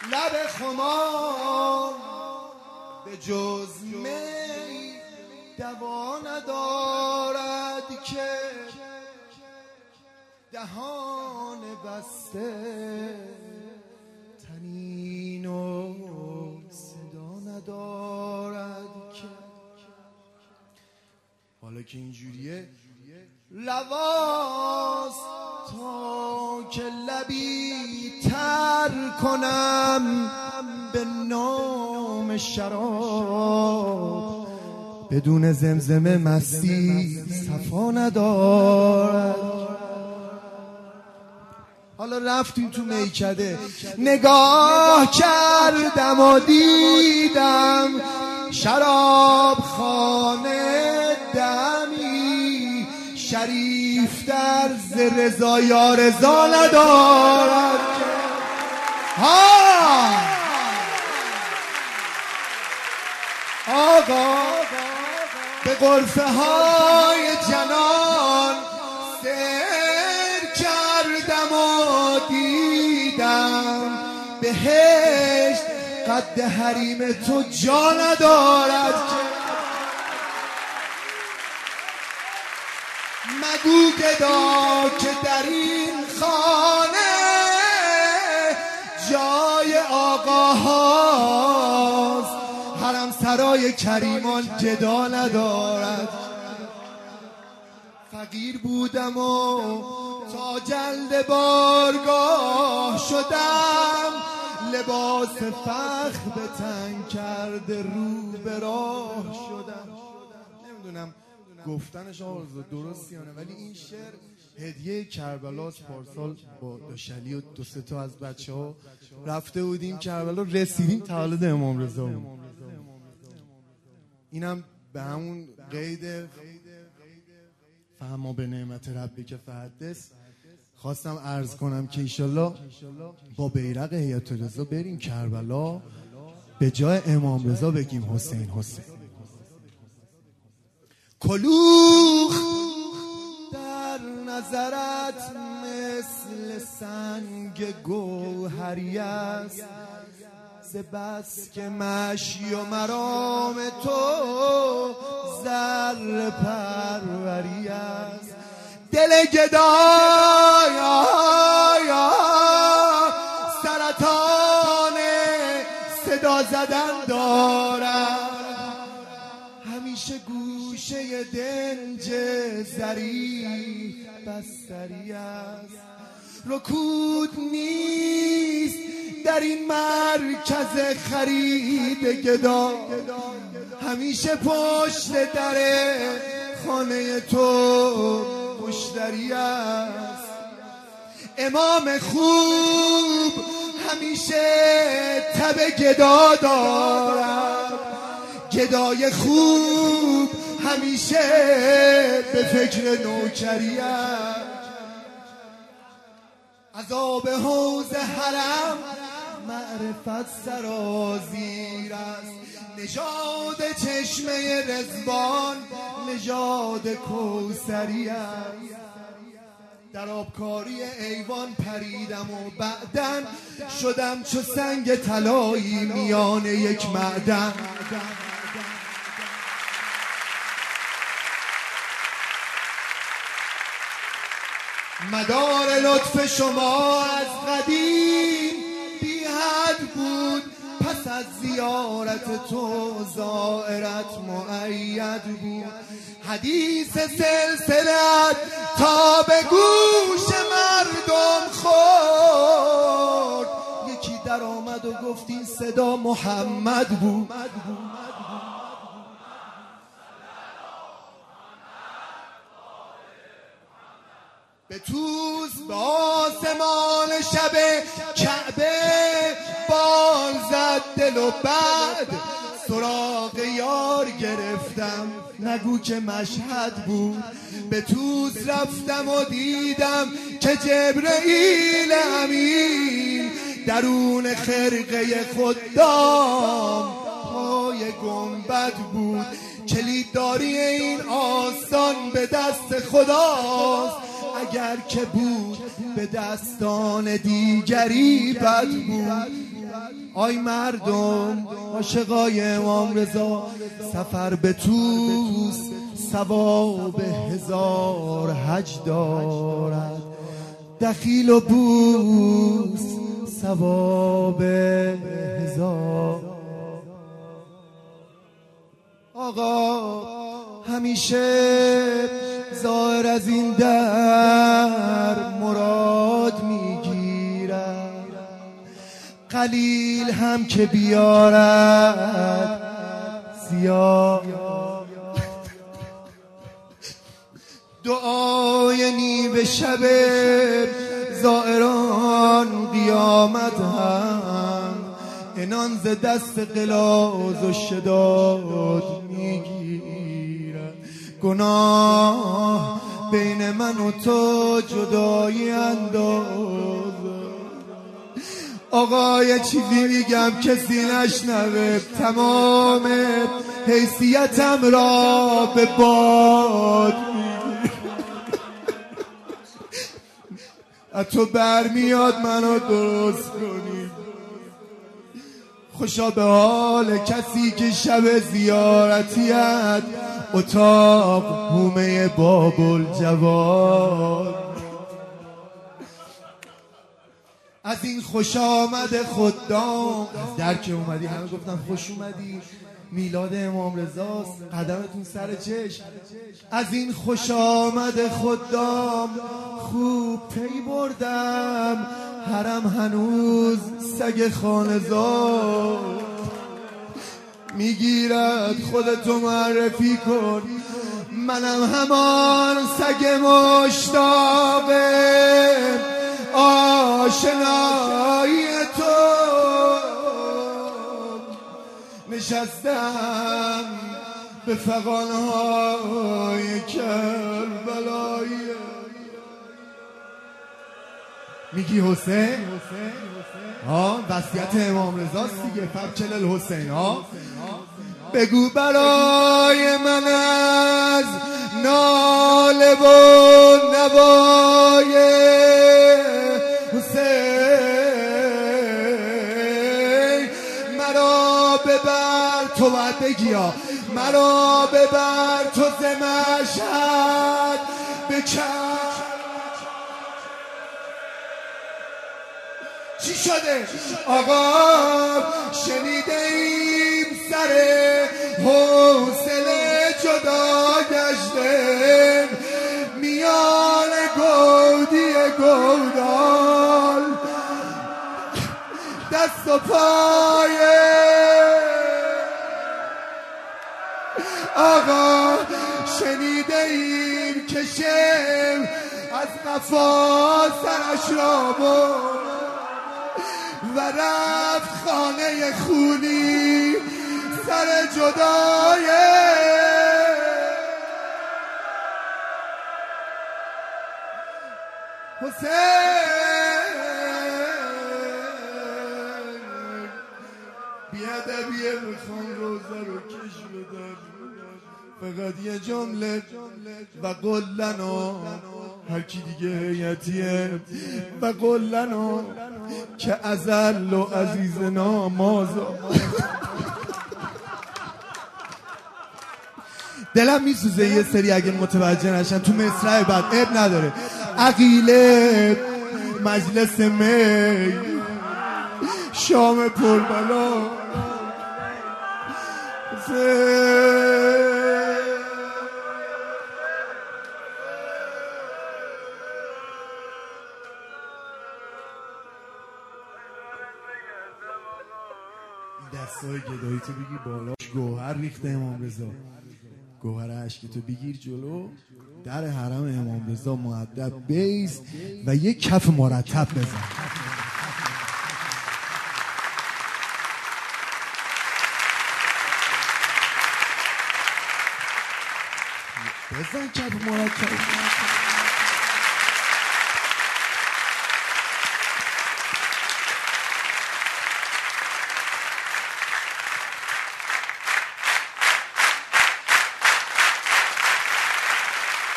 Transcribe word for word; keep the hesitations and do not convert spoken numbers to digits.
لب خمار به جز می دوا ندارد که دهان بسته طنین و صدا ندارد که. حالا که اینجوریه لواست تا که لبی تر کنم به نام شراب، بدون زمزمه مستی صفا ندارد. حالا رفتیم تو میکده، نگاه کردم و دیدم شراب خانه دمی، شریف در ز رضا یا رضا ندارد. ها آقا به غرفه های جنان سیر کردم و دیدم بهشت قد حریم تو جا ندارد که. مگو گدا که در این خانه جای آقاهاست، حرم سرای کریمان جدا ندارد. فقیر بودم و تا جلد بارگاه شدم، لباس فخر به تن کرده رو به راه شدم. نمیدونم گفتنش آرزو درستی یا نه، ولی این شعر هدیه کربلاست. پارسال با داشلی و دو سه تا از بچه ها رفته بودیم کربلا، رسیدیم تولد امام رضا بود. اینم به همون قید فهما به نعمت ربی که فحدث خواستم عرض کنم که ایشالله با بیرق هیئت رضا بریم کربلا، به جای امام رضا بگیم حسین حسین. کلوخ در نظرت مثل سنگ گوهری است، ز بس که مشی و مرام تو زر پروری است. دل گدای سرطان صدا زدن دارد، همیشه گوشه دنج زری بستری است. رکود نیست در این مرکز خرید گدا، همیشه پشت در خانه تو مشتری است. امام خوب همیشه تب گدا دارد، گدای خوب همیشه به فکر نوکری است. عذاب حوض حرم معرفت سرازیر است، نژاد چشمه رضوان نژاد کوثری است. در آبکاری ایوان پریدم و بعدن شدم چو سنگ طلایی میان یک معدن. مدار لطف شما از قدیم بی حد بود، پس از زیارت تو زائرت مؤید بود. حدیث سلسلت تا به گوش مردم خورد، یکی در آمد و گفت این صدا محمد بود. به توز به آسمان شب کعبه بال زد دل و بعد سراغ یار گرفتم، نگو که مشهد بود. به توز رفتم و دیدم که جبرئیل امین درون خرقه خدام پای گنبد بود. کلیدداری این آستان به دست خداست، اگر که بود به دستان دیگری بد بود. آی مردم عاشقای امام رضا، سفر به توس ثواب هزار حج دارد، دخیل و بوس ثواب هزار. آقا همیشه ظاهر از این در مراد میگیرد، قلیل هم که بیارد زیاد. دعای نیمه شب زائران قیامت هم انان ز دست غلاظ و شداد میگیرد. گناه بین من و تو جدایی انداز. آقا یه چیزی میگم کسی نشنوه، تمام حیثیتم را به باد از تو برمیاد منو درست کنی. خوشا به حال کسی که شب زیارتیت اتاق هومه بابل جواد. از این خوش آمد خدام، از در که اومدی همه گفتن خوش اومدی، میلاد امام رضاست، قدمتون سر چشم. از این خوش آمد خدام خوب پی بردم، حرم هنوز سگ خانه‌زاد میگیرد. خودتو معرفی کن، منم همان سگ مشتاق آشنایی تو. نشستم به فغانهای کربلایی. میگی حسین؟ ها وصیت امام رضاست دیگه، فبچل الحسین. ها بگو برای من از ناله و نوای حسین مرا ببر. تو باید بگی ها مرا ببر تو ز مشهد بکن. چی شده؟ آقا شنیده ایم سر حوصله جدا گشته، میان گودی گودال دست و پایه. آقا شنیده ایم که شم از قفا سرش را برد و رفت خانه خونی سر جدای. حسین بیادبیه میخوان روزه رو کش بدن، فقط یه جمله و قلنا هر کی دیگه هیئتیه و قلنا که ازل و عزیزنا مازا. دلم میسوزه یه سری اگه متوجه نشن تو مصرع بعد اب نداره. عقیله مجلس می شام پربلا دستای گدایی تو بگیر بالاش گوهر ریخته امام رضا، گوهر عشق تو بگیر جلو در حرم امام رضا مؤدب بیس و یک کف مرتب بزن. بزن کف مرتب.